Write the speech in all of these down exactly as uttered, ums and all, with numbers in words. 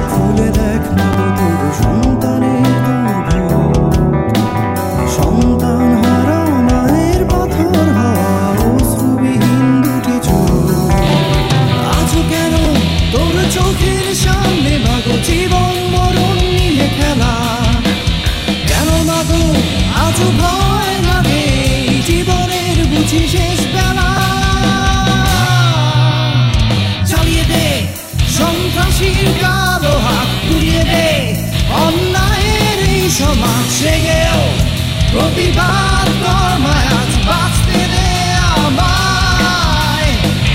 খুলে দেখ না তোর সন্তানের দুর্ভোগ, সন্তান হারা মায়ের পাথর হওয়া অশ্রুবিহীন দুটি চোখ। আজও কেন তোর চোখের সামনে মাগো জীবন মরণ নিয়ে খেলা? কেন মাগো আজও ভয় লাগে জীবনের বুঝি শেষ বেলা? চালিয়ে দে সন্ত্রাসীর কালো হাত, ঘুরিয়ে দে অন্যায়ের এই সমাজ, সেগেও প্রতিবাদ কর মায়াজ, বাঁচতে দে আমায়।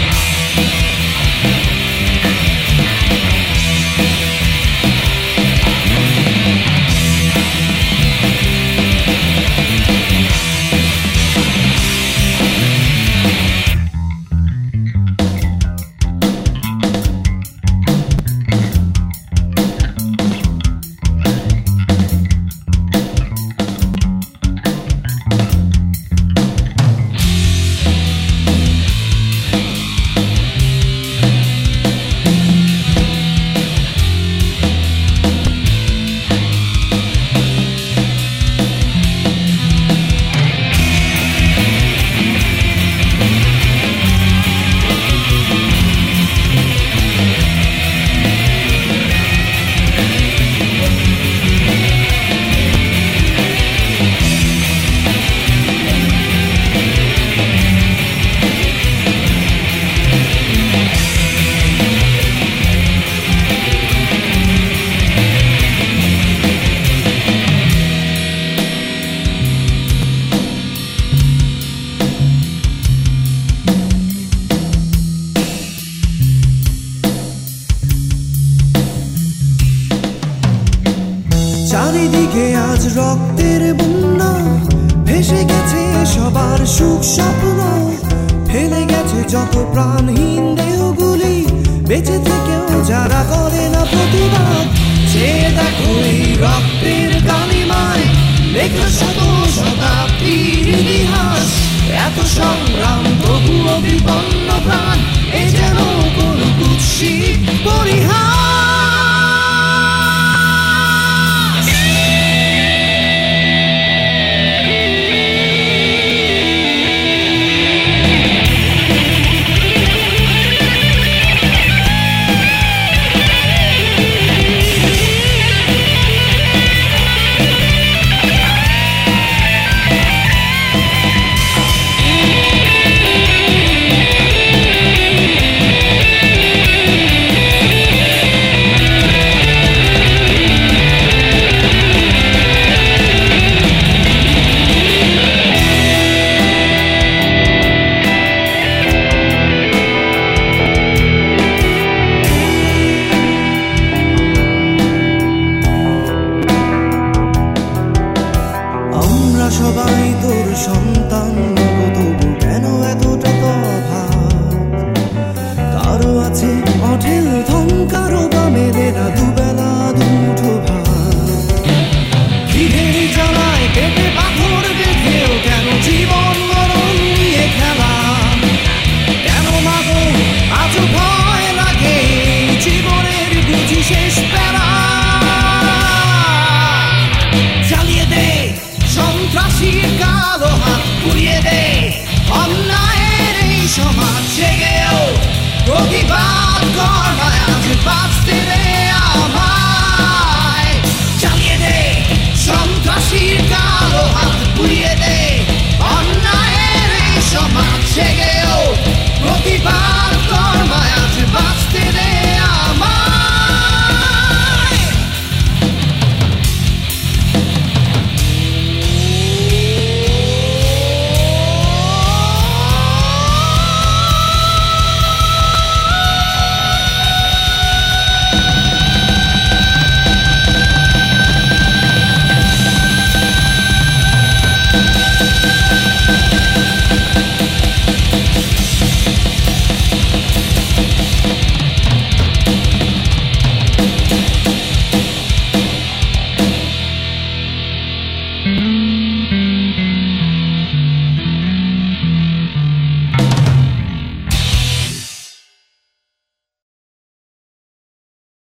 চারিদিকে আজ রক্তের বন্যা, ভেসে গেছে সবার সুখ স্বপ্ন, ফেলে গেছে যত প্রাণহীন দেহগুলি, বেঁচে থেকেও যারা করে না প্রতিবাদ। সে দেখো এই রক্তের কালিমায় লেখা শত শতাব্দীর ইতিহাস, এত সংগ্রাম তবুও বিপন্ন প্রাণ, এ যেন কোনো কুৎসিত পরিহাস।